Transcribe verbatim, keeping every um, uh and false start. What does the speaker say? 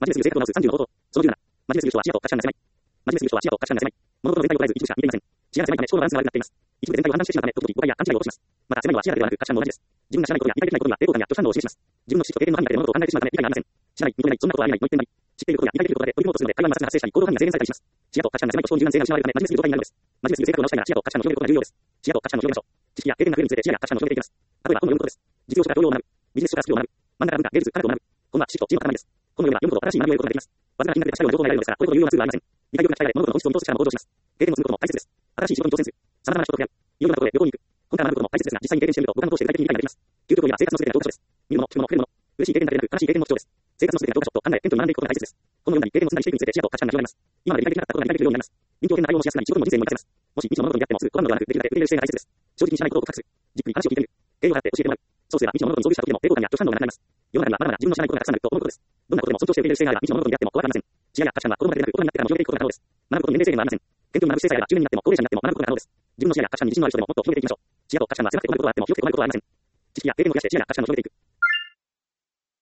マジでする性格を直すさんじゅうの方法。そのじゅうなな。マジでする人は視野と価値観が狭い。マジでする人は視野と価値観が狭い。物事の全体を捉えず一部しか見ていません。視野が狭いため思考のバランスが悪くなっています。一部で全体を判断してしまうため、時々誤解や勘違いを起こします。また、狭いのは視野だけではなく価値観も同じです。自分が知らないことや理解できないことには抵抗感や拒否反応を示します。自分の知識と経験の範囲だけで物事を考えてしまうため理解がありません。知らない、認めない、そんなことはありえないと言ってんなり。知っていることや理解できることで取り組もうとするので会話に摩擦が発生したり、行動範囲が制限されたりします。視野と価値観が狭いと思考に柔軟性が失われるため、真面目すぎる状態になるのです。真面目すぎる性格を直したいなら視野と価値観の広げることが重要です。視野と価値観の広げましょう。知識や経験が増えるにつれて視野や価値観を広げていきます。例えば本を読むことです。実用書から教養を学ぶ。ビジネス書からスキルを学ぶ。漫画から文化、芸術、科学を学ぶ。本は知識と知恵の塊です。本の読めば読むほど新しい学びを得ることができます。わずかな金額で最後の情報が得られるのですから、これほど有用なツールはありません。理解力が鍛えられ、物事の本質を見通す力も向上します。経験を積むことも大切です。新しい仕事に挑戦する。様々な人と出会う。いろいろなところへ旅行に行く。本から学ぶことも大切ですが、実際に経験してみると、五感を通して具体的に理解ができます。究極を言えば生活の全てが教科書です。見るもの、聞くもの、触れるもの。嬉しい経験だけでなく、悲しい経験も貴重です。生活の全てが教科書と考え、謙虚に学んでいくことが大切です。本を読んだり、経験を積んだりしていくにつれて視野と価値観が広がります。今まで理解できなかったことが理解できるようになります。臨機応変な対応もしやすくなり、仕事も人生にも活かせます。もし未知の物事に出会ってもすぐ拒むのではなく、できるだけ受け入れる姿勢が大切です。正直に知らないことを告白する。じっくり話を聞いてみる。敬意を払って教えてもらう。そうすれば未知の物事に遭遇した時でも抵抗感や拒否反応がなくなります。世の中にはまだまだ自分の知らないことがたくさんあると思うことです。どんなことでも尊重して受け入れる姿勢があれば未知の物事に出会っても怖がりません。視野や価値観は子供だけでなく大人になってからも広げていくことが可能です。学ぶことに年齢制限はありません。勉強に学ぶ姿勢さえあれば中年になっても高齢者になっても学ぶことが可能です。自分の視野や価値観に自信のある人でももっと広げていきましょう。視野と価値観が狭くても学ぶことはあっても広げていくことはありません。知識や経験を増やして視野や価値観を広げていく。